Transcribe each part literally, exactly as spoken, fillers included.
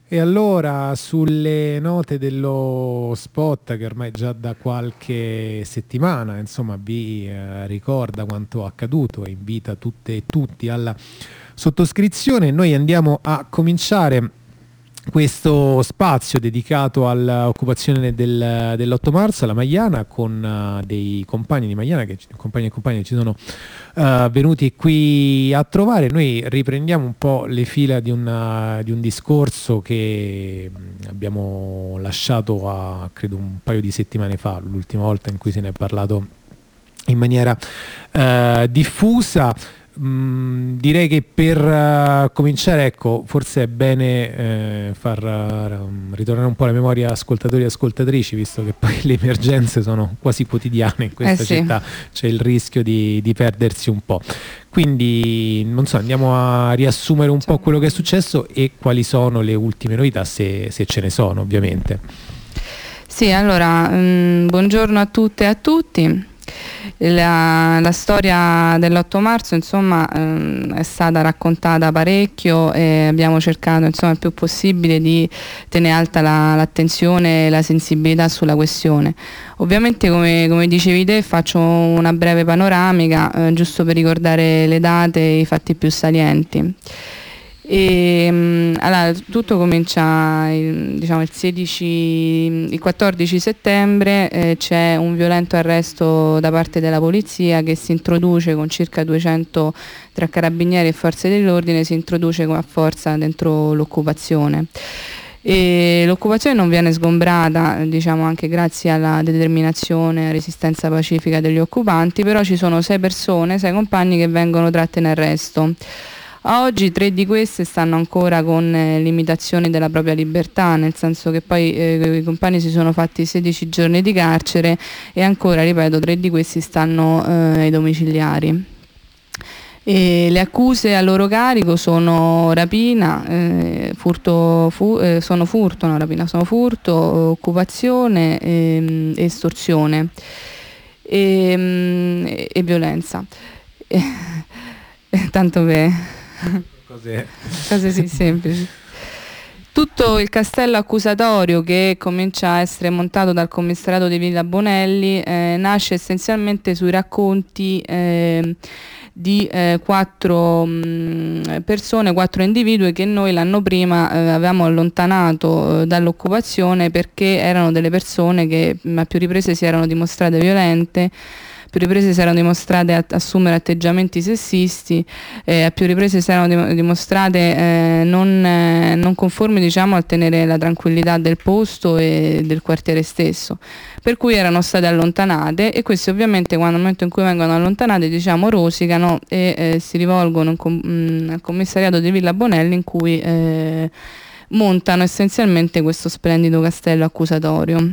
E allora, sulle note dello spot che ormai già da qualche settimana, insomma, vi eh, ricorda quanto accaduto e invita tutte e tutti alla sottoscrizione, noi andiamo a cominciare questo spazio dedicato all'occupazione del, dell'otto marzo alla Magliana con uh, dei compagni di Magliana, che compagni e compagni ci sono uh, venuti qui a trovare. Noi riprendiamo un po' le fila di, una, di un discorso che abbiamo lasciato a credo un paio di settimane fa, l'ultima volta in cui se ne è parlato in maniera uh, diffusa. Mm, direi che per uh, cominciare, ecco, forse è bene eh, far uh, ritornare un po' alla memoria ascoltatori e ascoltatrici, visto che poi le emergenze sono quasi quotidiane in questa eh sì. città, c'è il rischio di, di perdersi un po'. Quindi, non so, andiamo a riassumere un Ciao. po' quello che è successo e quali sono le ultime novità, se, se ce ne sono, ovviamente. Sì, allora, um, buongiorno a tutte e a tutti. La, la storia dell'otto marzo, insomma, ehm, è stata raccontata parecchio e abbiamo cercato, insomma, il più possibile di tenere alta la, l'attenzione e la sensibilità sulla questione. Ovviamente, come, come dicevi te, faccio una breve panoramica, eh, giusto per ricordare le date e i fatti più salienti. E, um, allora, tutto comincia il, diciamo, il, sedici, il quattordici settembre, eh, c'è un violento arresto da parte della polizia che si introduce con circa duecento tra carabinieri e forze dell'ordine, si introduce a forza dentro l'occupazione. E l'occupazione non viene sgombrata, diciamo, anche grazie alla determinazione e resistenza pacifica degli occupanti, però ci sono sei persone, sei compagni che vengono tratte in arresto. A oggi tre di queste stanno ancora con eh, limitazioni della propria libertà, nel senso che poi eh, i compagni si sono fatti sedici giorni di carcere e ancora, ripeto, tre di questi stanno eh, ai domiciliari. E le accuse a loro carico sono rapina, eh, furto, fu, eh, sono furto, no rapina, sono furto, occupazione e eh, estorsione e, e violenza. E, tanto per Cos'è? cose sì, semplici. Tutto il castello accusatorio, che comincia a essere montato dal commissariato di Villa Bonelli, eh, nasce essenzialmente sui racconti eh, di eh, quattro mh, persone, quattro individui che noi l'anno prima eh, avevamo allontanato eh, dall'occupazione perché erano delle persone che mh, a più riprese si erano dimostrate violente, a più riprese si erano dimostrate a assumere atteggiamenti sessisti, eh, a più riprese si erano dimostrate eh, non, eh, non conformi, diciamo, al tenere la tranquillità del posto e del quartiere stesso, per cui erano state allontanate, e questi ovviamente quando nel momento in cui vengono allontanate, diciamo, rosicano e eh, si rivolgono com- mh, al commissariato di Villa Bonelli, in cui eh, montano essenzialmente questo splendido castello accusatorio.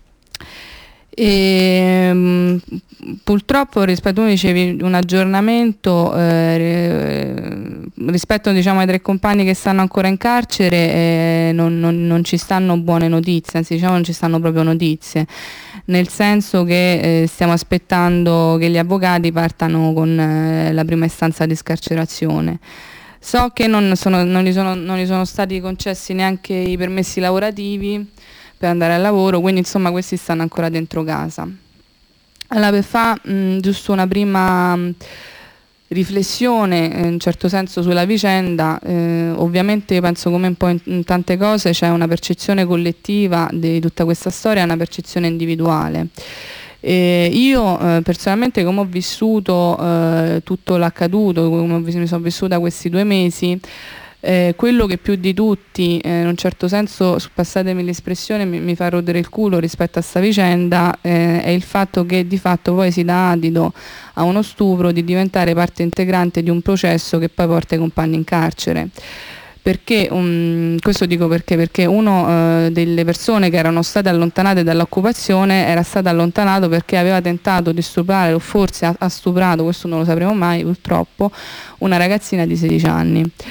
E, mh, purtroppo, rispetto, tu dicevi un aggiornamento eh, rispetto, diciamo, ai tre compagni che stanno ancora in carcere, eh, non, non, non ci stanno buone notizie, anzi, diciamo, non ci stanno proprio notizie, nel senso che eh, stiamo aspettando che gli avvocati partano con eh, la prima istanza di scarcerazione. So che non, sono, non, gli sono, non gli sono stati concessi neanche i permessi lavorativi per andare al lavoro, quindi insomma questi stanno ancora dentro casa. Allora, per fare giusto una prima mh, riflessione eh, in un certo senso sulla vicenda, eh, ovviamente penso, come un po' in, in tante cose, c'è una percezione collettiva di tutta questa storia e una percezione individuale. Eh, io eh, personalmente, come ho vissuto eh, tutto l'accaduto, come ho, mi sono vissuta questi due mesi, Eh, quello che più di tutti, eh, in un certo senso, passatemi l'espressione, mi, mi fa rodere il culo rispetto a sta vicenda, eh, è il fatto che di fatto poi si dà adito a uno stupro di diventare parte integrante di un processo che poi porta i compagni in carcere. Perché, um, questo dico perché, perché uno uh, delle persone che erano state allontanate dall'occupazione era stato allontanato perché aveva tentato di stuprare, o forse ha, ha stuprato, questo non lo sapremo mai purtroppo, una ragazzina di sedici anni.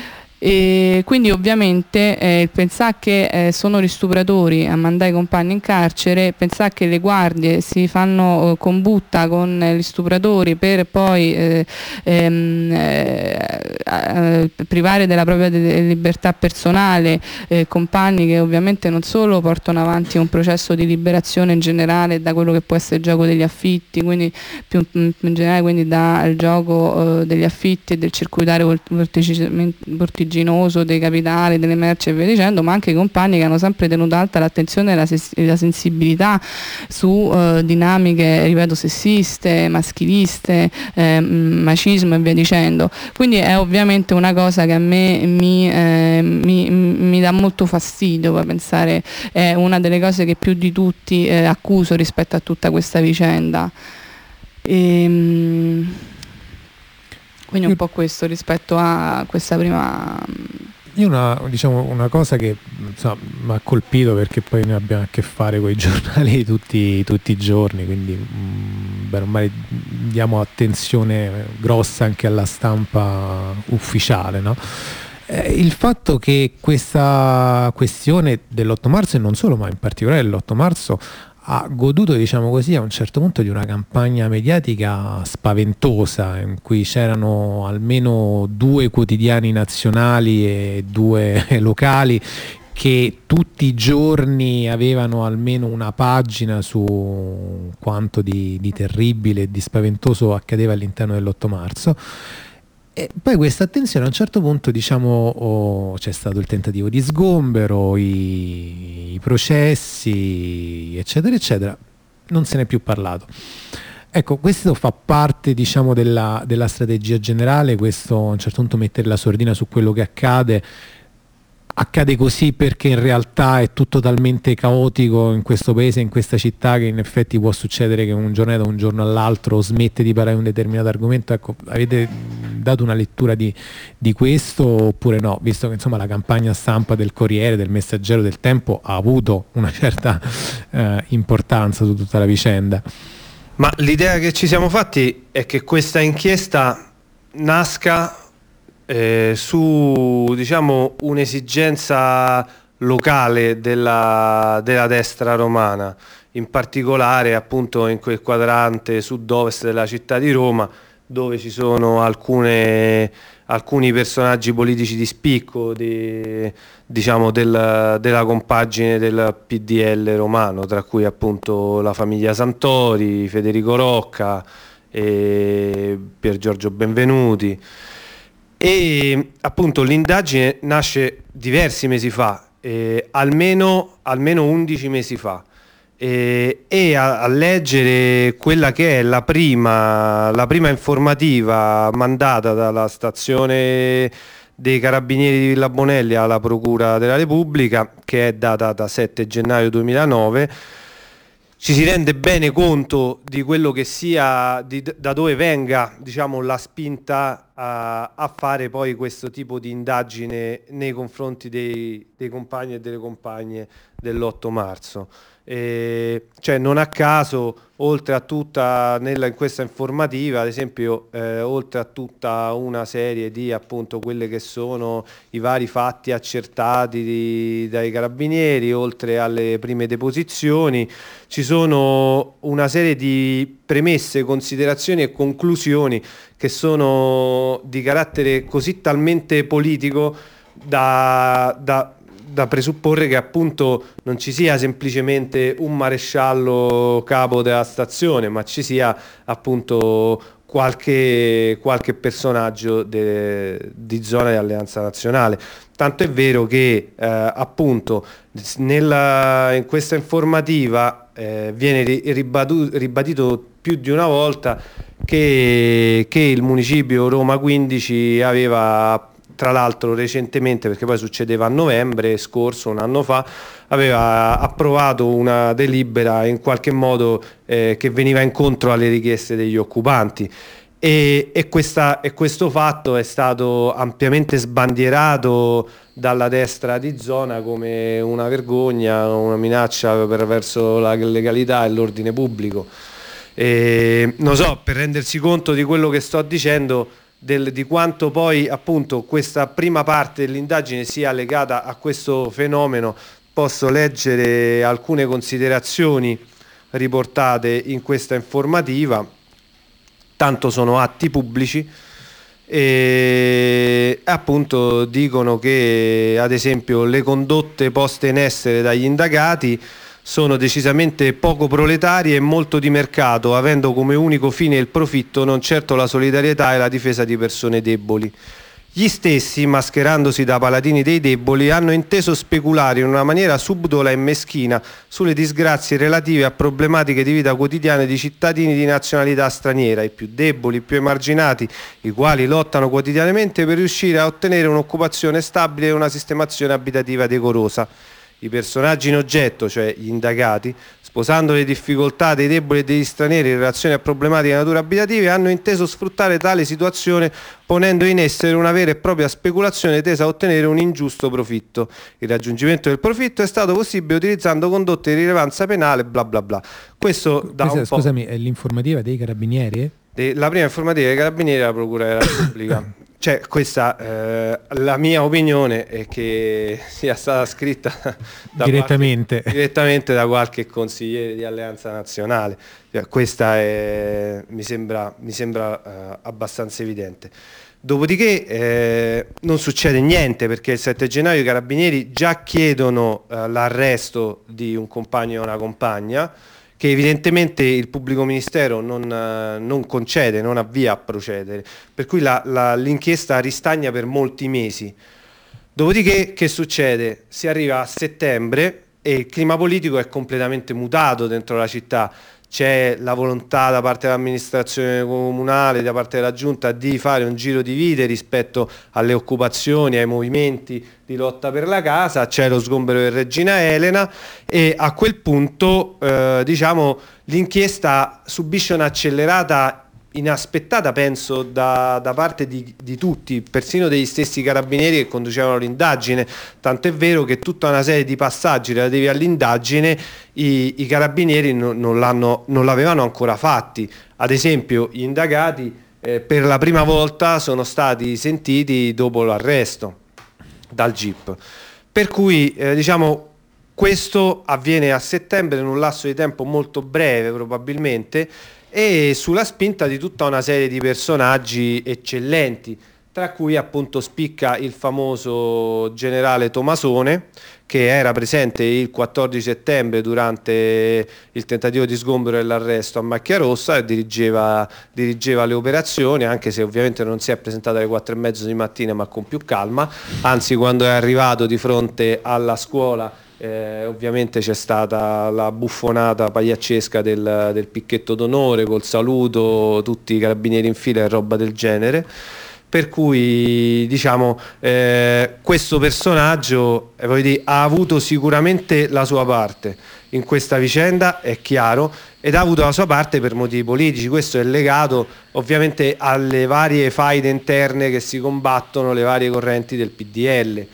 E quindi ovviamente eh, il pensare che eh, sono gli stupratori a mandare i compagni in carcere, pensare che le guardie si fanno eh, combutta con eh, gli stupratori per poi eh, ehm, eh, privare della propria de- libertà personale eh, compagni che ovviamente non solo portano avanti un processo di liberazione in generale da quello che può essere il gioco degli affitti, quindi più in generale quindi dal gioco eh, degli affitti e del circuitario vertiginoso dei capitali, delle merci e via dicendo, ma anche i compagni che hanno sempre tenuto alta l'attenzione e la, ses- la sensibilità su eh, dinamiche, ripeto, sessiste, maschiliste, eh, macismo e via dicendo. Quindi è ovviamente una cosa che a me mi, eh, mi, mi dà molto fastidio, per pensare, è una delle cose che più di tutti eh, accuso rispetto a tutta questa vicenda. E, quindi un po' questo rispetto a questa prima. Io una, diciamo, una cosa che mi ha colpito, perché poi noi abbiamo a che fare con i giornali tutti, tutti i giorni, quindi mh, beh, ormai diamo attenzione grossa anche alla stampa ufficiale, no? Eh, il fatto che questa questione dell'otto marzo, e non solo, ma in particolare l'otto marzo, ha goduto, diciamo così, a un certo punto di una campagna mediatica spaventosa, in cui c'erano almeno due quotidiani nazionali e due locali che tutti i giorni avevano almeno una pagina su quanto di, di terribile e di spaventoso accadeva all'interno dell'otto marzo. E poi questa attenzione a un certo punto, diciamo, oh, c'è stato il tentativo di sgombero, i, i processi, eccetera, eccetera, non se n'è più parlato. Ecco, questo fa parte, diciamo, della, della strategia generale, questo a un certo punto mettere la sordina su quello che accade. Accade così perché in realtà è tutto talmente caotico in questo paese, in questa città, che in effetti può succedere che un giorno da un giorno all'altro smette di parlare di un determinato argomento. Ecco, avete dato una lettura di, di questo oppure no? Visto che insomma la campagna stampa del Corriere, del Messaggero, del Tempo ha avuto una certa eh, importanza su tutta la vicenda. Ma l'idea che ci siamo fatti è che questa inchiesta nasca Eh, su, diciamo, un'esigenza locale della, della destra romana, in particolare appunto in quel quadrante sud-ovest della città di Roma, dove ci sono alcune, alcuni personaggi politici di spicco di, diciamo, del, della compagine del P D L romano, tra cui appunto la famiglia Santori, Federico Rocca e Pier Giorgio Benvenuti. E appunto l'indagine nasce diversi mesi fa, eh, almeno, almeno undici mesi fa, eh, e a, a leggere quella che è la prima, la prima informativa mandata dalla stazione dei Carabinieri di Villa Bonelli alla Procura della Repubblica, che è data da sette gennaio duemilanove, ci si rende bene conto di quello che sia, di, da dove venga, diciamo, la spinta a, a fare poi questo tipo di indagine nei confronti dei, dei compagni e delle compagne dell'otto marzo. E, cioè, non a caso, oltre a tutta nella, in questa informativa, ad esempio, eh, oltre a tutta una serie di appunto quelle che sono i vari fatti accertati di, dai carabinieri, oltre alle prime deposizioni, ci sono una serie di premesse, considerazioni e conclusioni che sono di carattere così talmente politico da, da da presupporre che appunto non ci sia semplicemente un maresciallo capo della stazione, ma ci sia appunto qualche, qualche personaggio de, di zona di Alleanza Nazionale. Tanto è vero che eh, appunto nella, in questa informativa eh, viene ribadito, ribadito più di una volta che, che il municipio Roma quindici aveva, tra l'altro recentemente, perché poi succedeva a novembre scorso, un anno fa, aveva approvato una delibera in qualche modo eh, che veniva incontro alle richieste degli occupanti. E, e, questa, e questo fatto è stato ampiamente sbandierato dalla destra di zona come una vergogna, una minaccia per, verso la legalità e l'ordine pubblico. E, non so, per rendersi conto di quello che sto dicendo, del, di quanto poi appunto questa prima parte dell'indagine sia legata a questo fenomeno, posso leggere alcune considerazioni riportate in questa informativa. Tanto sono atti pubblici e appunto dicono che ad esempio le condotte poste in essere dagli indagati sono decisamente poco proletarie e molto di mercato, avendo come unico fine il profitto, non certo la solidarietà e la difesa di persone deboli. Gli stessi, mascherandosi da paladini dei deboli, hanno inteso speculare in una maniera subdola e meschina sulle disgrazie relative a problematiche di vita quotidiana di cittadini di nazionalità straniera, i più deboli, i più emarginati, i quali lottano quotidianamente per riuscire a ottenere un'occupazione stabile e una sistemazione abitativa decorosa. I personaggi in oggetto, cioè gli indagati, sposando le difficoltà dei deboli e degli stranieri in relazione a problematiche di natura abitativa, hanno inteso sfruttare tale situazione ponendo in essere una vera e propria speculazione tesa a ottenere un ingiusto profitto. Il raggiungimento del profitto è stato possibile utilizzando condotte di rilevanza penale, bla bla bla. Questo da Questa, un po'... Scusami, è l'informativa dei Carabinieri? La prima informativa dei Carabinieri è la Procura della Repubblica. Cioè, questa, eh, la mia opinione è che sia stata scritta da direttamente. Qualche, direttamente da qualche consigliere di Alleanza Nazionale. Cioè, questa è, mi sembra, mi sembra eh, abbastanza evidente. Dopodiché eh, non succede niente, perché il sette gennaio i Carabinieri già chiedono eh, l'arresto di un compagno e una compagna, che evidentemente il pubblico ministero non, eh, non concede, non avvia a procedere, per cui la, la, l'inchiesta ristagna per molti mesi. Dopodiché che succede? Si arriva a settembre e il clima politico è completamente mutato dentro la città. C'è la volontà da parte dell'amministrazione comunale, da parte della giunta, di fare un giro di vite rispetto alle occupazioni, ai movimenti di lotta per la casa. C'è lo sgombero di Regina Elena e a quel punto eh, diciamo, l'inchiesta subisce un'accelerata inaspettata, penso, da, da parte di, di tutti, persino degli stessi carabinieri che conducevano l'indagine, tant'è vero che tutta una serie di passaggi relativi all'indagine i, i carabinieri non, non, l'hanno, non l'avevano ancora fatti. Ad esempio gli indagati eh, per la prima volta sono stati sentiti dopo l'arresto dal G I P, per cui eh, diciamo questo avviene a settembre in un lasso di tempo molto breve probabilmente, e sulla spinta di tutta una serie di personaggi eccellenti, tra cui appunto spicca il famoso generale Tomasone, che era presente il quattordici settembre durante il tentativo di sgombero e l'arresto a Macchia Rossa e dirigeva, dirigeva le operazioni, anche se ovviamente non si è presentato alle quattro e mezzo di mattina, ma con più calma, anzi quando è arrivato di fronte alla scuola Eh, ovviamente c'è stata la buffonata pagliaccesca del, del picchetto d'onore col saluto, tutti i carabinieri in fila e roba del genere, per cui diciamo eh, questo personaggio eh, voglio dire, ha avuto sicuramente la sua parte in questa vicenda, è chiaro, ed ha avuto la sua parte per motivi politici. Questo è legato ovviamente alle varie faide interne che si combattono, le varie correnti del P D L.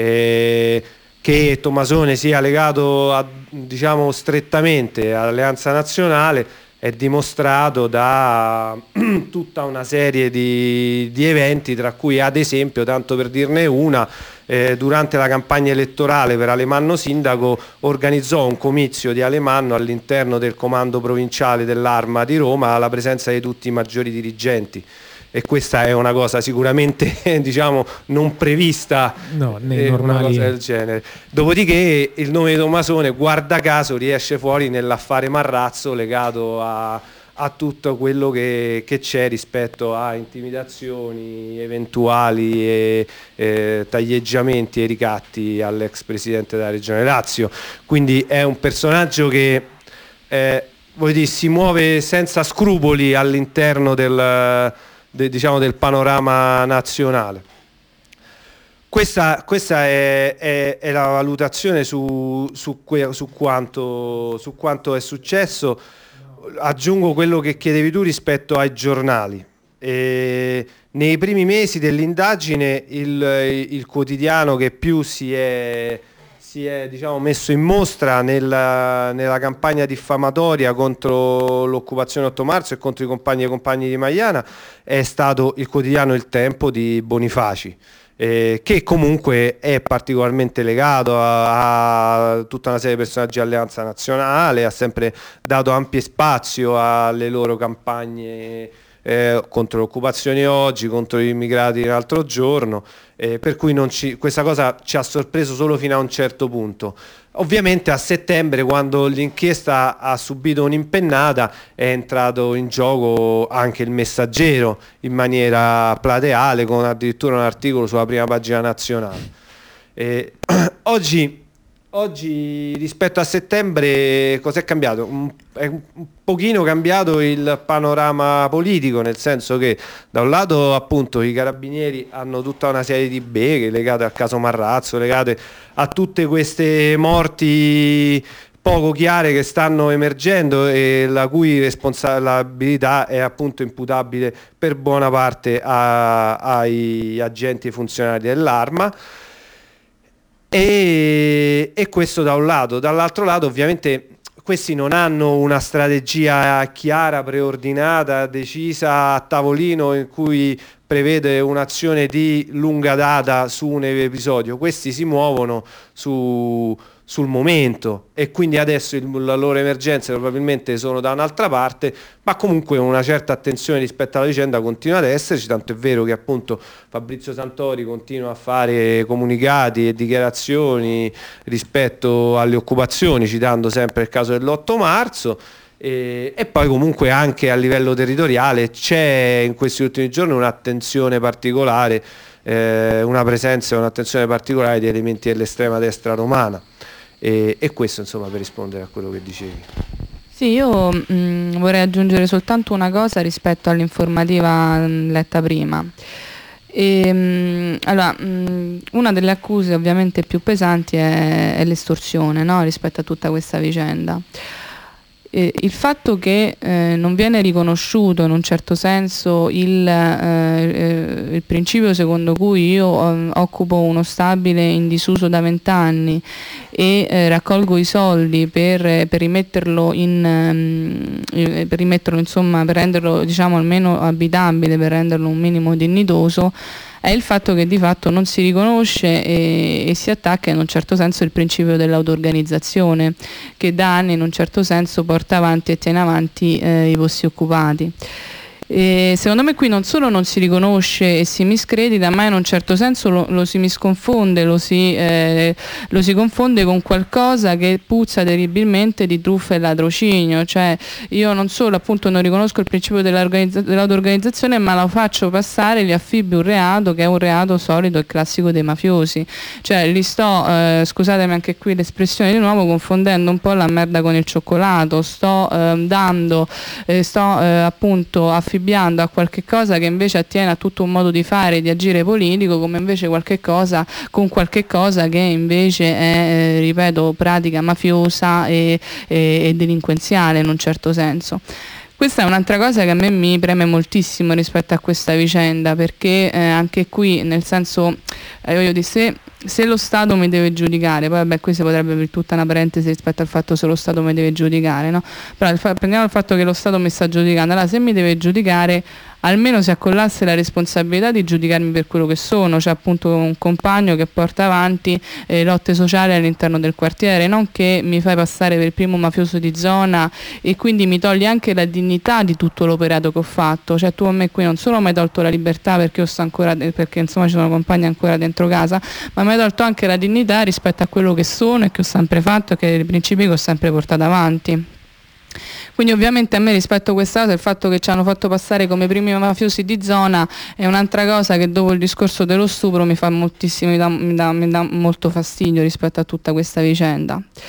Eh, Che Tomasone sia legato a, diciamo, strettamente all'Alleanza Nazionale è dimostrato da tutta una serie di, di eventi, tra cui ad esempio, tanto per dirne una, eh, durante la campagna elettorale per Alemanno sindaco organizzò un comizio di Alemanno all'interno del comando provinciale dell'Arma di Roma alla presenza di tutti i maggiori dirigenti. E questa è una cosa sicuramente diciamo non prevista, no, nei eh, normali... una cosa del genere. Dopodiché il nome di Tomasone, guarda caso, riesce fuori nell'affare Marrazzo legato a, a tutto quello che, che c'è rispetto a intimidazioni eventuali e eh, taglieggiamenti e ricatti all'ex presidente della regione Lazio. Quindi è un personaggio che eh, vuol dire, si muove senza scrupoli all'interno del De, diciamo del panorama nazionale. Questa, questa è, è, è la valutazione su, su, que, su, quanto, su quanto è successo. Aggiungo quello che chiedevi tu rispetto ai giornali. E nei primi mesi dell'indagine il, il quotidiano che più si è, si si è diciamo, messo in mostra nella, nella campagna diffamatoria contro l'occupazione otto marzo e contro i compagni e compagni di Maiana è stato il quotidiano Il Tempo di Bonifaci, eh, che comunque è particolarmente legato a, a tutta una serie di personaggi dell'Alleanza Nazionale, ha sempre dato ampio spazio alle loro campagne eh, contro l'occupazione oggi, contro gli immigrati l'altro giorno, eh, per cui non ci, questa cosa ci ha sorpreso solo fino a un certo punto. Ovviamente a settembre, quando l'inchiesta ha subito un'impennata, è entrato in gioco anche il Messaggero in maniera plateale, con addirittura un articolo sulla prima pagina nazionale. Eh, oggi, oggi rispetto a settembre cos'è cambiato? Un, è un pochino cambiato il panorama politico, nel senso che da un lato appunto i carabinieri hanno tutta una serie di beghe legate al caso Marrazzo, legate a tutte queste morti poco chiare che stanno emergendo e la cui responsabilità è appunto imputabile per buona parte a, ai agenti e funzionari dell'Arma. E, e questo da un lato. Dall'altro lato ovviamente questi non hanno una strategia chiara, preordinata, decisa a tavolino, in cui prevede un'azione di lunga data su un episodio. Questi si muovono su, sul momento e quindi adesso il, la loro emergenza probabilmente sono da un'altra parte, ma comunque una certa attenzione rispetto alla vicenda continua ad esserci, tanto è vero che appunto Fabrizio Santori continua a fare comunicati e dichiarazioni rispetto alle occupazioni, citando sempre il caso dell'otto marzo. E, e poi comunque anche a livello territoriale c'è in questi ultimi giorni un'attenzione particolare, eh, una presenza e un'attenzione particolare di elementi dell'estrema destra romana, e, e questo insomma per rispondere a quello che dicevi. Sì, io mh, vorrei aggiungere soltanto una cosa rispetto all'informativa mh, letta prima. E, mh, allora, mh, una delle accuse ovviamente più pesanti è, è l'estorsione, no? Rispetto a tutta questa vicenda. Eh, il fatto che eh, non viene riconosciuto in un certo senso il, eh, il principio secondo cui io eh, occupo uno stabile in disuso da vent'anni e eh, raccolgo i soldi per, per rimetterlo in eh, per rimetterlo insomma per renderlo diciamo almeno abitabile, per renderlo un minimo dignitoso, è il fatto che di fatto non si riconosce e, e si attacca in un certo senso il principio dell'auto-organizzazione, che da anni in un certo senso porta avanti e tiene avanti eh, i posti occupati. E secondo me qui non solo non si riconosce e si miscredita, ma in un certo senso lo, lo si misconfonde, lo si, eh, lo si confonde con qualcosa che puzza terribilmente di truffa e latrocinio. Cioè io non solo appunto non riconosco il principio dell'auto-organizzazione, ma lo faccio passare, gli affibbi un reato che è un reato solido e classico dei mafiosi. Cioè li sto, eh, scusatemi anche qui l'espressione di nuovo, confondendo un po' la merda con il cioccolato, sto eh, dando, eh, sto eh, appunto affibbiando a qualche cosa che invece attiene a tutto un modo di fare, di agire politico, come invece qualche cosa con qualche cosa che invece è, eh, ripeto, pratica mafiosa e, e, e delinquenziale in un certo senso. Questa è un'altra cosa che a me mi preme moltissimo rispetto a questa vicenda, perché eh, anche qui, nel senso, eh, voglio dire, se, se lo Stato mi deve giudicare, poi vabbè qui si potrebbe aprire tutta una parentesi rispetto al fatto se lo Stato mi deve giudicare, no? Però il fa- prendiamo il fatto che lo Stato mi sta giudicando, allora se mi deve giudicare almeno si accollasse la responsabilità di giudicarmi per quello che sono, cioè appunto un compagno che porta avanti eh, lotte sociali all'interno del quartiere, non che mi fai passare per il primo mafioso di zona e quindi mi togli anche la dignità di tutto l'operato che ho fatto. Cioè tu a me qui non solo mi hai tolto la libertà perché io sto ancora, perché insomma ci sono compagni ancora dentro casa, ma mi hai tolto anche la dignità rispetto a quello che sono e che ho sempre fatto e che i principi che ho sempre portato avanti. Quindi ovviamente a me rispetto a questa cosa il fatto che ci hanno fatto passare come primi mafiosi di zona è un'altra cosa che dopo il discorso dello stupro mi fa moltissimo, mi dà, mi dà, mi dà molto fastidio rispetto a tutta questa vicenda.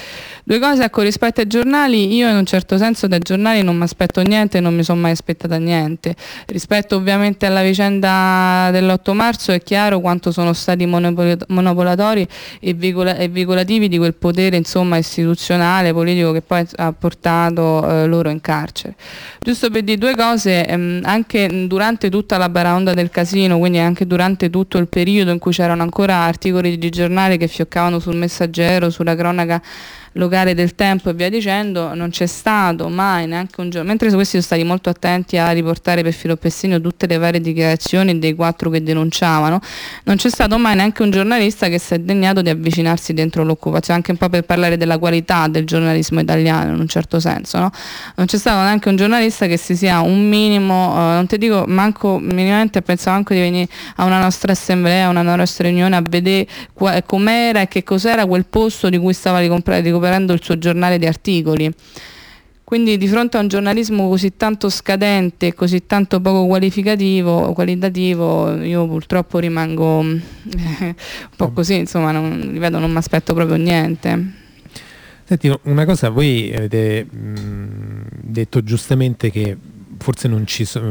Due cose, ecco, rispetto ai giornali, io in un certo senso dai giornali non mi aspetto niente, non mi sono mai aspettata niente. Rispetto ovviamente alla vicenda dell'otto marzo è chiaro quanto sono stati monopol- monopolatori e, veicola- e veicolativi di quel potere, insomma, istituzionale, politico, che poi ha portato eh, loro in carcere. Giusto per dire due cose, ehm, anche durante tutta la baraonda del casino, quindi anche durante tutto il periodo in cui c'erano ancora articoli di giornale che fioccavano sul Messaggero, sulla cronaca locale del Tempo e via dicendo, non c'è stato mai neanche un giorno, mentre questi sono stati molto attenti a riportare per filo per segno tutte le varie dichiarazioni dei quattro che denunciavano, non c'è stato mai neanche un giornalista che si è degnato di avvicinarsi dentro l'occupazione, anche un po' per parlare della qualità del giornalismo italiano in un certo senso, no? Non c'è stato neanche un giornalista che si sia un minimo, eh, non ti dico manco minimamente, pensavo anche di venire a una nostra assemblea, a una nostra riunione a vedere qua, com'era e che cos'era quel posto di cui stava ricoprendo il suo giornale di articoli. Quindi di fronte a un giornalismo così tanto scadente, così tanto poco qualificativo, qualitativo, io purtroppo rimango eh, un po' così, insomma, non, ripeto, non mi aspetto proprio niente. Senti, una cosa, voi avete mh, detto giustamente che forse non ci, so,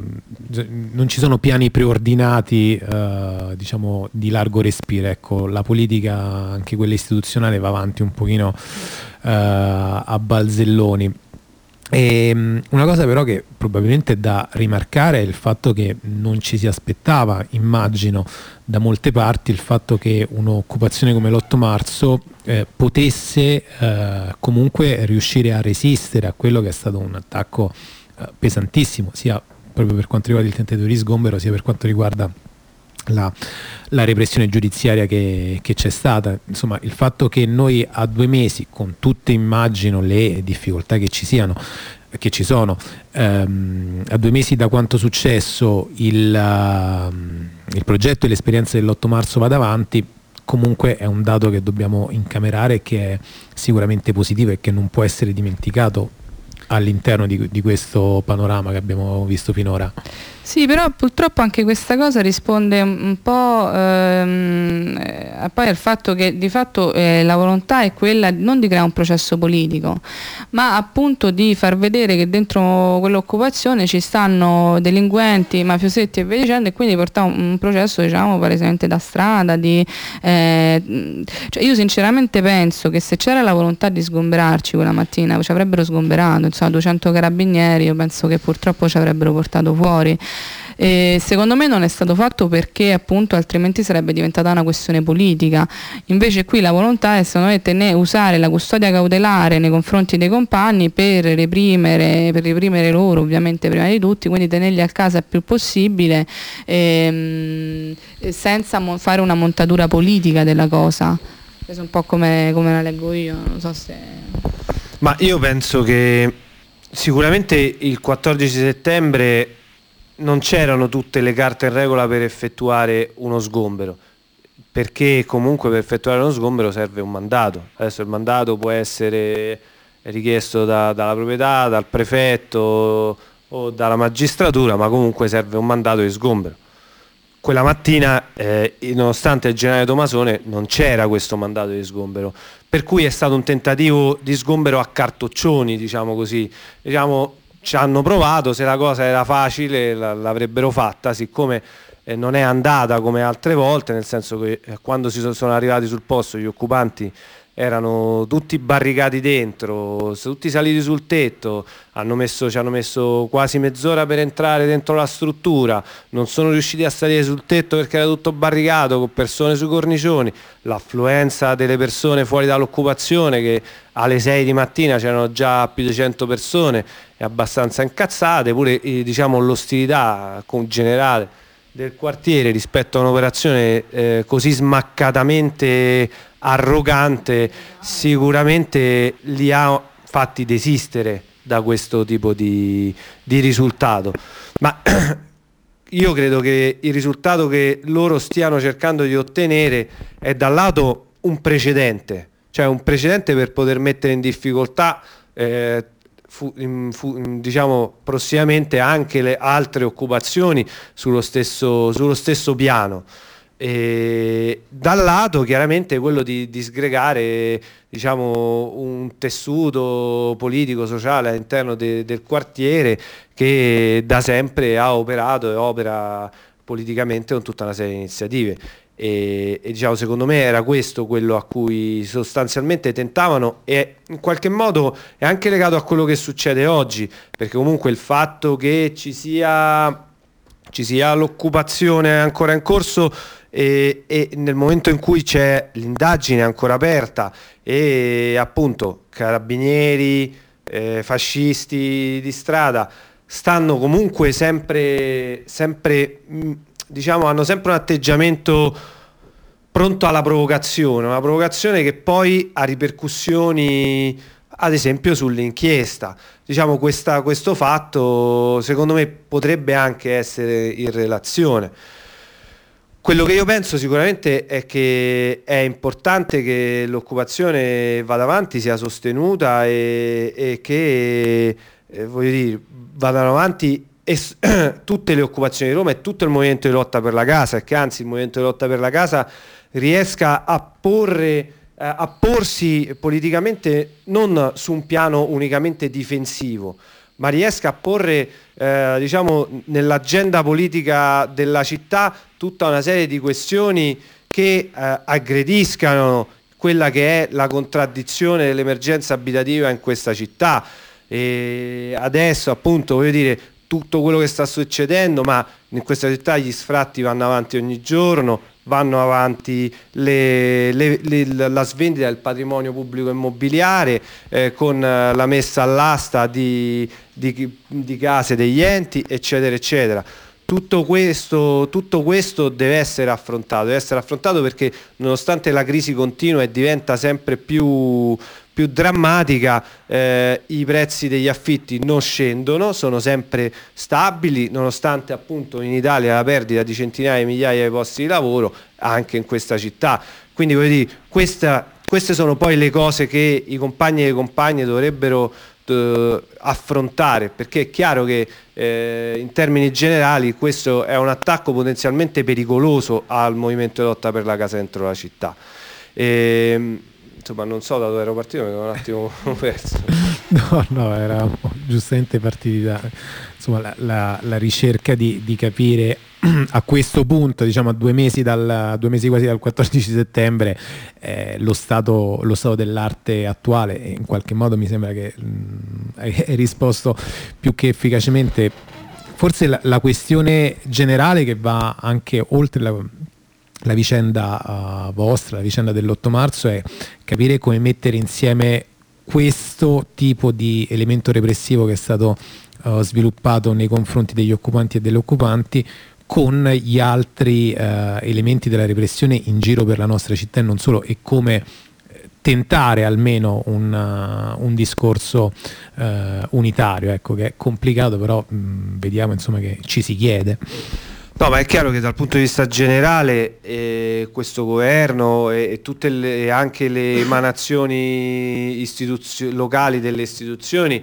non ci sono piani preordinati eh, diciamo di largo respiro, ecco, la politica, anche quella istituzionale, va avanti un pochino eh, a balzelloni. E, um, una cosa però che probabilmente è da rimarcare è il fatto che non ci si aspettava, immagino, da molte parti il fatto che un'occupazione come l'otto marzo eh, potesse eh, comunque riuscire a resistere a quello che è stato un attacco pesantissimo, sia proprio per quanto riguarda il tentativo di sgombero, sia per quanto riguarda la, la repressione giudiziaria che, che c'è stata. Insomma, il fatto che noi a due mesi, con tutte, immagino, le difficoltà che ci siano, che ci sono, ehm, a due mesi da quanto successo, il, uh, il progetto e l'esperienza dell'otto marzo vada avanti, comunque è un dato che dobbiamo incamerare, che è sicuramente positivo e che non può essere dimenticato all'interno di, di questo panorama che abbiamo visto finora. Sì, però purtroppo anche questa cosa risponde un po' ehm, eh, poi al fatto che di fatto eh, la volontà è quella non di creare un processo politico, ma appunto di far vedere che dentro quell'occupazione ci stanno delinquenti, mafiosetti e via dicendo, e quindi portare un, un processo, diciamo, palesemente da strada. Di, eh, cioè io sinceramente penso che se c'era la volontà di sgomberarci quella mattina, ci avrebbero sgomberato, insomma, duecento carabinieri, io penso che purtroppo ci avrebbero portato fuori. E secondo me non è stato fatto perché appunto altrimenti sarebbe diventata una questione politica. Invece qui la volontà è, secondo me, tenere, usare la custodia cautelare nei confronti dei compagni per reprimere, per reprimere loro, ovviamente prima di tutti, quindi tenerli a casa il più possibile, ehm, senza mo- fare una montatura politica della cosa. Questo è un po' come, come la leggo io, non so se... Ma io penso che sicuramente il quattordici settembre non c'erano tutte le carte in regola per effettuare uno sgombero, perché comunque per effettuare uno sgombero serve un mandato. Adesso il mandato può essere richiesto da, dalla proprietà, dal prefetto o dalla magistratura, ma comunque serve un mandato di sgombero. Quella mattina, eh, nonostante il generale Tomasone, non c'era questo mandato di sgombero, per cui è stato un tentativo di sgombero a cartoccioni, diciamo così. Diciamo, ci hanno provato, se la cosa era facile l'avrebbero fatta, siccome eh, non è andata come altre volte, nel senso che eh, quando si sono arrivati sul posto gli occupanti erano tutti barricati dentro, tutti saliti sul tetto, hanno messo, ci hanno messo quasi mezz'ora per entrare dentro la struttura, non sono riusciti a salire sul tetto perché era tutto barricato con persone sui cornicioni, l'affluenza delle persone fuori dall'occupazione, che alle sei di mattina c'erano già più di cento persone e abbastanza incazzate, pure eh, diciamo l'ostilità generale del quartiere rispetto a un'operazione eh, così smaccatamente arrogante sicuramente li ha fatti desistere da questo tipo di, di risultato. Ma io credo che il risultato che loro stiano cercando di ottenere è da un lato un precedente, cioè un precedente per poter mettere in difficoltà eh, fu, in, fu, diciamo prossimamente anche le altre occupazioni sullo stesso, sullo stesso piano. E dal lato chiaramente quello di disgregare, diciamo, un tessuto politico sociale all'interno de, del quartiere che da sempre ha operato e opera politicamente con tutta una serie di iniziative. E, e diciamo, secondo me era questo quello a cui sostanzialmente tentavano, e in qualche modo è anche legato a quello che succede oggi, perché comunque il fatto che ci sia ci sia l'occupazione ancora in corso e, e nel momento in cui c'è l'indagine ancora aperta e appunto carabinieri, eh, fascisti di strada stanno comunque sempre, sempre mh, diciamo, hanno sempre un atteggiamento pronto alla provocazione, una provocazione che poi ha ripercussioni ad esempio sull'inchiesta. Diciamo, questa, questo fatto secondo me potrebbe anche essere in relazione. Quello che io penso sicuramente è che è importante che l'occupazione vada avanti, sia sostenuta e, e che eh, voglio dire, vadano avanti es- tutte le occupazioni di Roma e tutto il movimento di lotta per la casa, e che anzi il movimento di lotta per la casa riesca a porre a porsi politicamente non su un piano unicamente difensivo, ma riesca a porre eh, diciamo, nell'agenda politica della città tutta una serie di questioni che eh, aggrediscano quella che è la contraddizione dell'emergenza abitativa in questa città. E adesso appunto voglio dire tutto quello che sta succedendo, ma in questa città gli sfratti vanno avanti ogni giorno, vanno avanti le, le, le, la svendita del patrimonio pubblico immobiliare eh, con la messa all'asta di, di, di case degli enti, eccetera eccetera. Tutto questo, tutto questo deve essere affrontato, deve essere affrontato perché nonostante la crisi continua e diventa sempre più, più drammatica, eh, i prezzi degli affitti non scendono, sono sempre stabili, nonostante appunto in Italia la perdita di centinaia di migliaia di posti di lavoro anche in questa città. Quindi voglio dire, questa, queste sono poi le cose che i compagni e le compagne dovrebbero eh, affrontare, perché è chiaro che eh, in termini generali questo è un attacco potenzialmente pericoloso al movimento di lotta per la casa dentro la città. E, insomma, non so da dove ero partito, mi ero un attimo perso. No, no, eravamo giustamente partiti da insomma, la, la, la ricerca di, di capire a questo punto, diciamo a due mesi, dal, due mesi quasi dal quattordici settembre, eh, lo, stato, lo stato dell'arte attuale, e in qualche modo mi sembra che mh, hai risposto più che efficacemente. Forse la, la questione generale che va anche oltre la la vicenda uh, vostra, la vicenda dell'otto marzo, è capire come mettere insieme questo tipo di elemento repressivo che è stato uh, sviluppato nei confronti degli occupanti e delle occupanti con gli altri uh, elementi della repressione in giro per la nostra città e non solo, e come tentare almeno un, uh, un discorso uh, unitario, ecco, che è complicato, però mh, vediamo insomma che ci si chiede. No, ma è chiaro che dal punto di vista generale eh, questo governo e, e tutte le, anche le emanazioni istituzio- locali delle istituzioni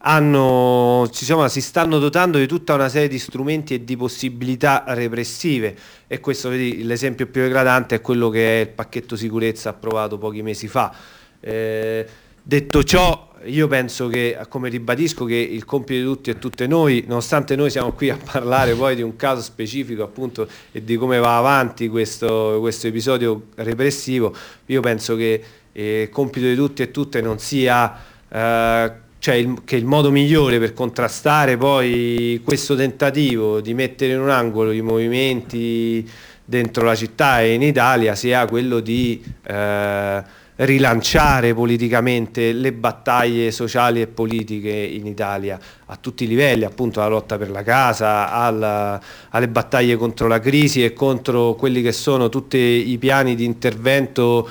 hanno, insomma, si stanno dotando di tutta una serie di strumenti e di possibilità repressive, e questo, vedi, l'esempio più eclatante è quello che è il pacchetto sicurezza approvato pochi mesi fa. Eh, detto ciò, io penso che, come ribadisco, che il compito di tutti e tutte noi, nonostante noi siamo qui a parlare poi di un caso specifico appunto e di come va avanti questo, questo episodio repressivo, io penso che eh, il compito di tutti e tutte non sia eh, cioè il, che il modo migliore per contrastare poi questo tentativo di mettere in un angolo i movimenti dentro la città e in Italia sia quello di eh, rilanciare politicamente le battaglie sociali e politiche in Italia a tutti i livelli, appunto la lotta per la casa, alla, alle battaglie contro la crisi e contro quelli che sono tutti i piani di intervento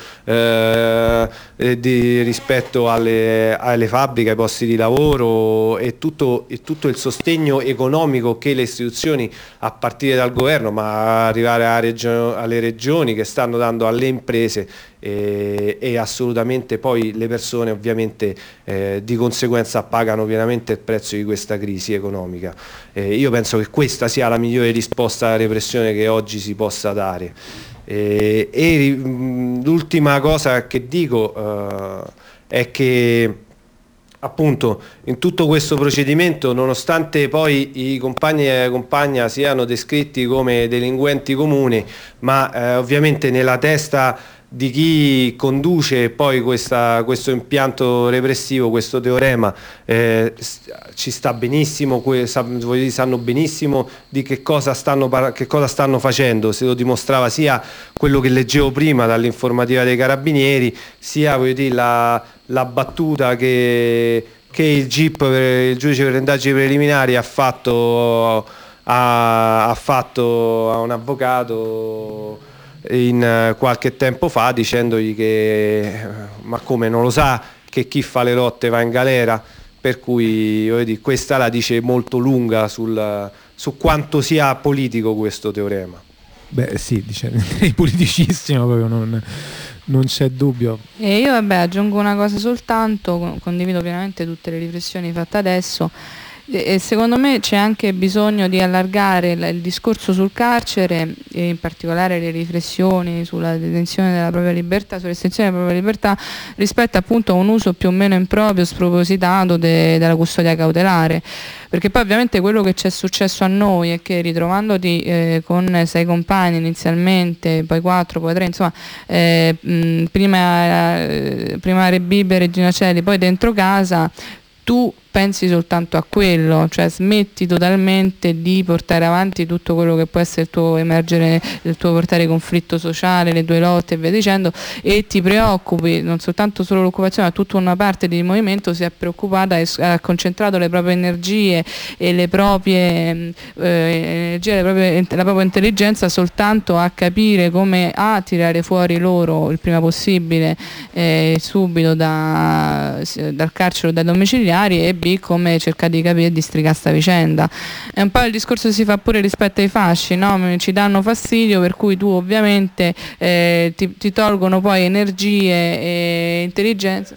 eh, di, rispetto alle, alle fabbriche, ai posti di lavoro e tutto, e tutto il sostegno economico che le istituzioni, a partire dal governo ma arrivare a regio, alle regioni, che stanno dando alle imprese e, e assolutamente poi le persone ovviamente eh, di conseguenza pagano pienamente il prezzo di questa crisi economica. Eh, io penso che questa sia la migliore risposta alla repressione che oggi si possa dare. Eh, e mh, l'ultima cosa che dico eh, è che appunto in tutto questo procedimento, nonostante poi i compagni e la compagna siano descritti come delinquenti comuni, ma eh, ovviamente nella testa di chi conduce poi questa, questo impianto repressivo, questo teorema, eh, ci sta benissimo, sanno benissimo di che cosa, stanno, che cosa stanno facendo. Se lo dimostrava sia quello che leggevo prima dall'informativa dei Carabinieri, sia voglio dire, la, la battuta che, che il G I P, il giudice per le indagini preliminari, ha fatto a, ha fatto a un avvocato in qualche tempo fa, dicendogli che ma come non lo sa che chi fa le lotte va in galera, per cui voglio dire, questa la dice molto lunga sul, su quanto sia politico questo teorema. Beh sì, dice, è politicissimo, proprio non, non c'è dubbio. E io vabbè aggiungo una cosa soltanto, condivido pienamente tutte le riflessioni fatte adesso. E secondo me c'è anche bisogno di allargare il, il discorso sul carcere, e in particolare le riflessioni sulla detenzione della propria libertà, sull'estensione della propria libertà, rispetto appunto a un uso più o meno improprio, spropositato de, della custodia cautelare. Perché poi ovviamente quello che ci è successo a noi è che, ritrovandoti eh, con sei compagni inizialmente, poi quattro, poi tre, insomma, eh, mh, prima, eh, prima Rebibbia, Regina Coeli, poi dentro casa, tu pensi soltanto a quello, cioè smetti totalmente di portare avanti tutto quello che può essere il tuo emergere, il tuo portare conflitto sociale, le tue lotte e via dicendo, e ti preoccupi, non soltanto solo l'occupazione, ma tutta una parte del movimento si è preoccupata e ha concentrato le proprie energie e le proprie eh, energie, le proprie, la propria intelligenza soltanto a capire come a tirare fuori loro il prima possibile, eh, subito da, dal carcere o dai domiciliari, e B, come cercare di capire e districare sta vicenda. È un po' il discorso che si fa pure rispetto ai fasci, no? Ci danno fastidio, per cui tu ovviamente eh, ti, ti tolgono poi energie e intelligenza.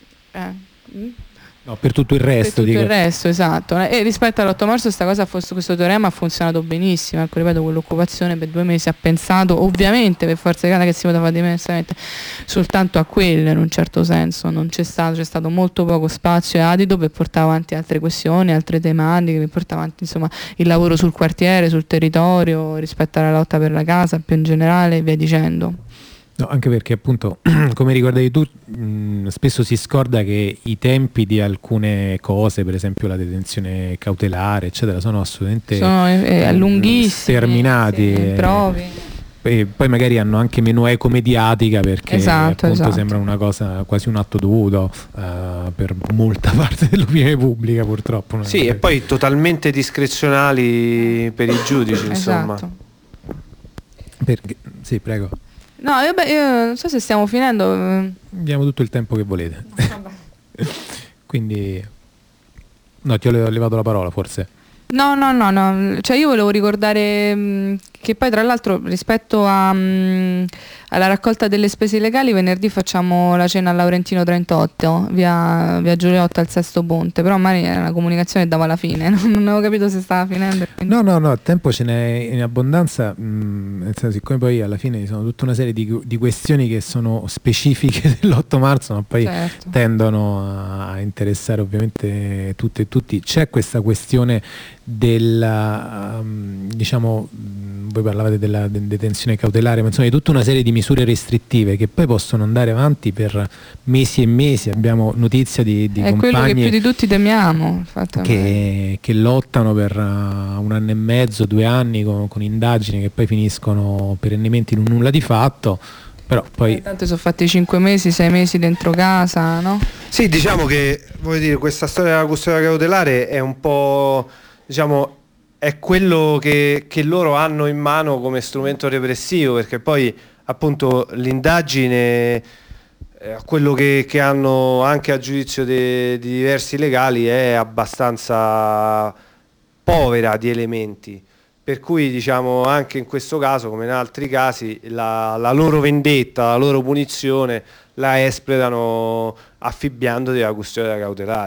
Eh. No, per tutto il resto. Per tutto dico. il resto, esatto. E rispetto all'otto marzo sta cosa, questo teorema ha funzionato benissimo. Ecco, ripeto, quell'occupazione per due mesi ha pensato, ovviamente per forza di causa, che si poteva fare diversamente, soltanto a quelle, in un certo senso. Non c'è stato, c'è stato molto poco spazio e adito per portare avanti altre questioni, altre tematiche, per portare avanti insomma il lavoro sul quartiere, sul territorio, rispetto alla lotta per la casa più in generale e via dicendo. No, anche perché appunto, come ricordavi tu, mh, spesso si scorda che i tempi di alcune cose, per esempio la detenzione cautelare, eccetera, sono assolutamente sono eh, lunghissimi, sterminati. Sì, e, provi. E poi magari hanno anche meno eco mediatica, perché esatto, appunto esatto. sembra una cosa, quasi un atto dovuto uh, per molta parte dell'opinione pubblica, purtroppo. Sì, e poi totalmente discrezionali per i giudici, insomma. Esatto. Perché, sì, prego. No, vabbè, io non so se stiamo finendo. Abbiamo tutto il tempo che volete. Quindi no, ti ho levato la parola forse. No, no, no, no. Cioè io volevo ricordare mh, che poi tra l'altro rispetto a, mh, alla raccolta delle spese legali, venerdì facciamo la cena a Laurentino trentotto, via, via Giuliotta al Sesto Ponte, però magari era una comunicazione che dava la fine, non, non avevo capito se stava finendo. Quindi... No, no, no, tempo ce n'è in abbondanza, mh, nel senso, siccome poi alla fine ci sono tutta una serie di, di questioni che sono specifiche dell'otto marzo, ma poi certo. tendono a interessare ovviamente tutte e tutti. C'è questa questione della, um, diciamo, voi parlavate della de- detenzione cautelare, ma insomma di tutta una serie di misure restrittive che poi possono andare avanti per mesi e mesi. Abbiamo notizia di, di è compagni quello che più di tutti temiamo, che, che lottano per uh, un anno e mezzo, due anni con, con indagini che poi finiscono perennemente in un nulla di fatto. Però poi... Eh, tanto sono fatti cinque mesi, sei mesi dentro casa, no? Sì, diciamo che voglio dire, questa storia della custodia cautelare è un po', diciamo, è quello che, che loro hanno in mano come strumento repressivo, perché poi appunto l'indagine, eh, quello che, che hanno anche a giudizio de, di diversi legali, è abbastanza povera di elementi. Per cui diciamo anche in questo caso, come in altri casi, la, la loro vendetta, la loro punizione la espletano affibbiando della custodia cautelare,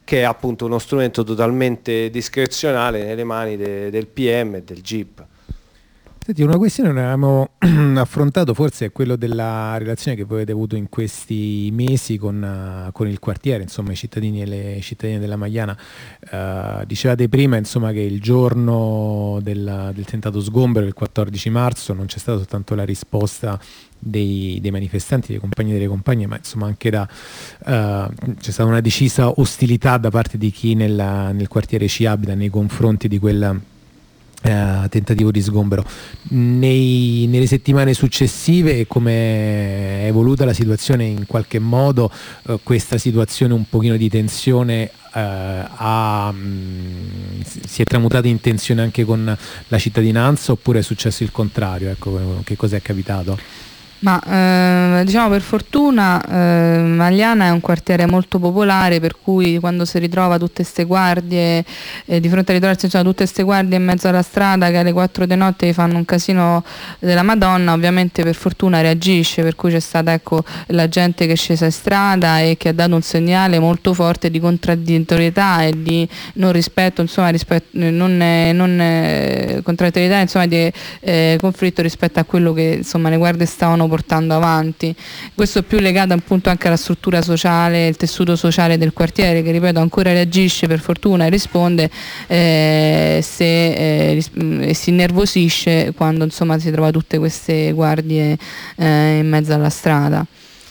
che è appunto uno strumento totalmente discrezionale nelle mani de, del P M e del G I P. Senti, una questione che non avevamo affrontato forse è quello della relazione che voi avete avuto in questi mesi con, uh, con il quartiere, insomma i cittadini e le cittadine della Magliana. Uh, dicevate prima insomma che il giorno del, del tentato sgombero, il quattordici marzo, non c'è stata soltanto la risposta dei, dei manifestanti, dei compagni e delle compagne, ma insomma anche da uh, c'è stata una decisa ostilità da parte di chi nella, nel quartiere ci abita nei confronti di quella Uh, tentativo di sgombero. Nei, nelle settimane successive come è evoluta la situazione? In qualche modo uh, questa situazione un pochino di tensione uh, ha, mh, si è tramutata in tensione anche con la cittadinanza, oppure è successo il contrario? Ecco, che cosa è capitato? Ma eh, diciamo per fortuna eh, Magliana è un quartiere molto popolare, per cui quando si ritrova tutte ste guardie eh, di fronte a ritrovarsi cioè, tutte ste guardie in mezzo alla strada che alle quattro di notte fanno un casino della Madonna, ovviamente per fortuna reagisce, per cui c'è stata ecco la gente che è scesa in strada e che ha dato un segnale molto forte di contraddittorietà e di non rispetto, insomma rispetto, non, non contraddittorietà, insomma di eh, conflitto rispetto a quello che insomma le guardie stavano portando avanti. Questo è più legato appunto anche alla struttura sociale, il tessuto sociale del quartiere, che ripeto ancora reagisce per fortuna e risponde eh, se eh, ris- si innervosisce quando insomma si trova tutte queste guardie eh, in mezzo alla strada.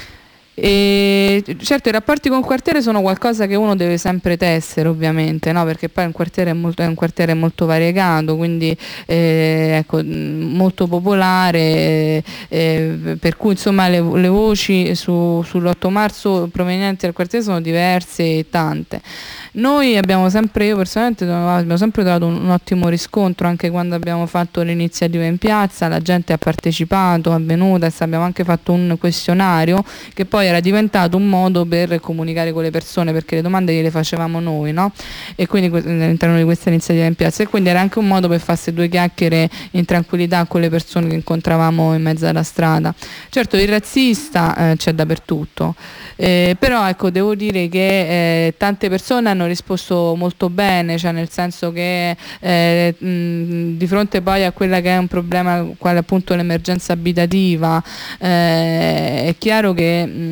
E certo i rapporti con il quartiere sono qualcosa che uno deve sempre tessere, ovviamente, no? Perché poi un quartiere è, molto, è un quartiere molto variegato, quindi eh, ecco, molto popolare, eh, per cui insomma le, le voci su, sull'otto marzo provenienti dal quartiere sono diverse e tante. Noi abbiamo sempre, io personalmente abbiamo sempre trovato un, un ottimo riscontro anche quando abbiamo fatto l'iniziativa in piazza, la gente ha partecipato, è venuta, abbiamo anche fatto un questionario che poi era diventato un modo per comunicare con le persone, perché le domande gliele facevamo noi, no? E quindi all'interno di questa iniziativa in piazza, e quindi era anche un modo per farsi due chiacchiere in tranquillità con le persone che incontravamo in mezzo alla strada. Certo il razzista eh, c'è dappertutto, eh, però ecco devo dire che eh, tante persone hanno risposto molto bene, cioè nel senso che eh, mh, di fronte poi a quella che è un problema quale appunto l'emergenza abitativa, eh, è chiaro che mh,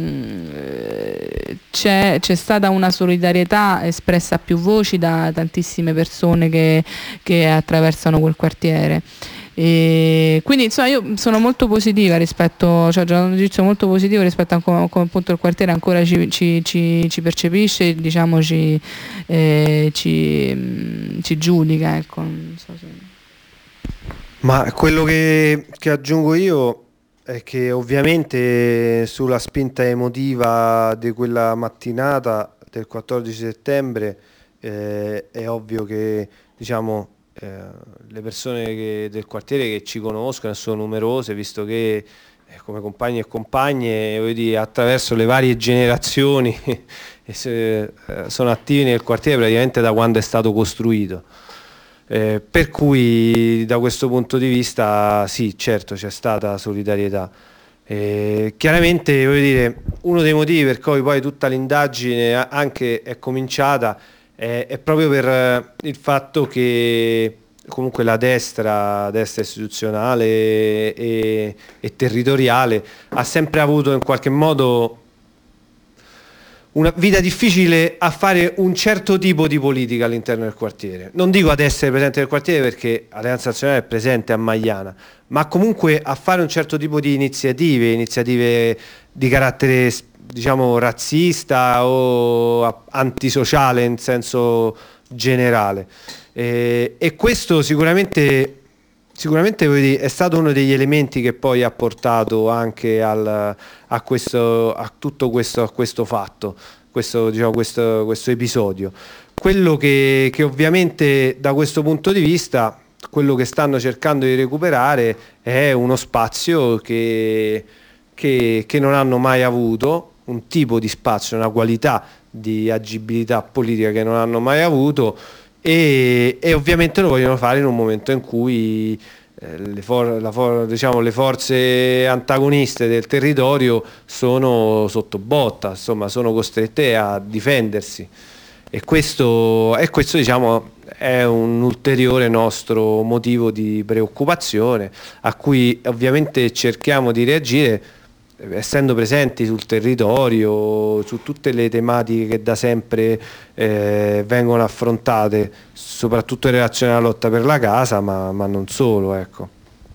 c'è, c'è stata una solidarietà espressa a più voci da tantissime persone che, che attraversano quel quartiere. E quindi insomma io sono molto positiva rispetto, cioè ho un giudizio molto positivo rispetto a come, come appunto il quartiere ancora ci, ci, ci, ci percepisce, diciamo ci, eh, ci, ci giudica, ecco. Non so se... Ma quello che, che aggiungo io è che ovviamente sulla spinta emotiva di quella mattinata del quattordici settembre eh, è ovvio che diciamo eh, le persone che, del quartiere che ci conoscono sono numerose, visto che eh, come compagni e compagne voglio dire, attraverso le varie generazioni e se, eh, sono attivi nel quartiere praticamente da quando è stato costruito. Eh, per cui da questo punto di vista sì, certo c'è stata solidarietà. Eh, chiaramente voglio dire, uno dei motivi per cui poi tutta l'indagine anche è cominciata è, è proprio per eh, il fatto che comunque la destra, destra istituzionale e, e territoriale ha sempre avuto in qualche modo una vita difficile a fare un certo tipo di politica all'interno del quartiere. Non dico ad essere presente nel quartiere perché Alleanza Nazionale è presente a Magliana, ma comunque a fare un certo tipo di iniziative, iniziative di carattere diciamo razzista o antisociale in senso generale. E, e questo sicuramente Sicuramente è stato uno degli elementi che poi ha portato anche al, a, questo, a tutto questo, a questo fatto, questo, diciamo, questo, questo episodio. Quello che, che ovviamente da questo punto di vista, quello che stanno cercando di recuperare è uno spazio che, che, che non hanno mai avuto, un tipo di spazio, una qualità di agibilità politica che non hanno mai avuto. E, e ovviamente lo vogliono fare in un momento in cui eh, le, for- la for- diciamo, le forze antagoniste del territorio sono sotto botta, insomma sono costrette a difendersi e questo, e questo diciamo è un ulteriore nostro motivo di preoccupazione a cui ovviamente cerchiamo di reagire essendo presenti sul territorio, su tutte le tematiche che da sempre eh, vengono affrontate, soprattutto in relazione alla lotta per la casa, ma, ma non solo, ecco.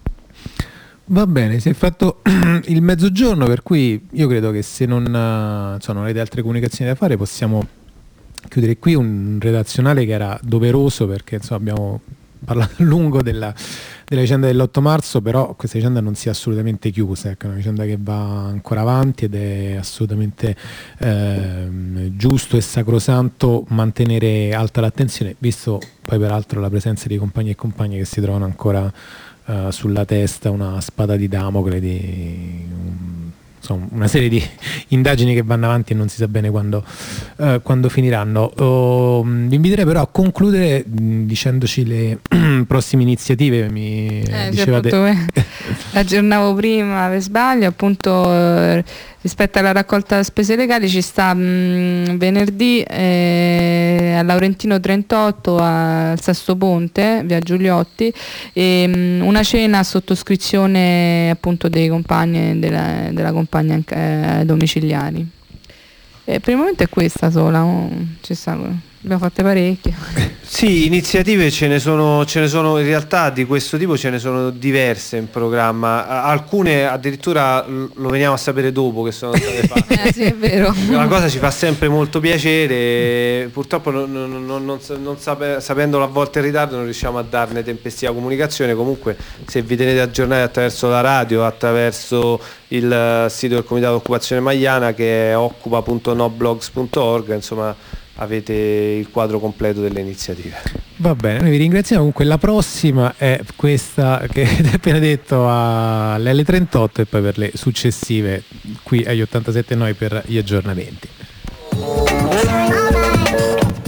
Va bene, si è fatto il mezzogiorno, per cui io credo che se non, insomma, non avete altre comunicazioni da fare possiamo chiudere qui un redazionale che era doveroso, perché insomma abbiamo parlato a lungo della, della vicenda dell'otto marzo, però questa vicenda non si è assolutamente chiusa, ecco, è una vicenda che va ancora avanti ed è assolutamente eh, giusto e sacrosanto mantenere alta l'attenzione, visto poi peraltro la presenza di compagni e compagne che si trovano ancora eh, sulla testa una spada di Damocle di um, insomma, una serie di indagini che vanno avanti e non si sa bene quando, uh, quando finiranno. Uh, vi inviterei però a concludere mh, dicendoci le prossime iniziative. Mi eh, dicevate... Appunto, aggiornavo prima per sbaglio, appunto eh, rispetto alla raccolta spese legali ci sta mh, venerdì eh, a Laurentino trentotto al Sesto Ponte, via Giuliotti, e, mh, una cena a sottoscrizione appunto dei compagni della, della compagna eh, domiciliari. E per il momento è questa sola, oh, ci sta, abbiamo fatte parecchie. Sì, iniziative ce ne sono, ce ne sono in realtà di questo tipo, ce ne sono diverse in programma, alcune addirittura lo veniamo a sapere dopo che sono state fatte. Eh, sì, è vero. La cosa ci fa sempre molto piacere, purtroppo non, non, non, non, non sape, sapendolo a volte in ritardo non riusciamo a darne tempestiva comunicazione. Comunque se vi tenete aggiornati attraverso la radio, attraverso il sito del Comitato Occupazione Magliana che è occupa punto noblogs punto org, insomma avete il quadro completo delle iniziative. Va bene, noi vi ringraziamo. Comunque la prossima è questa che avete appena detto all'L trentotto e poi per le successive qui agli ottantasette noi per gli aggiornamenti.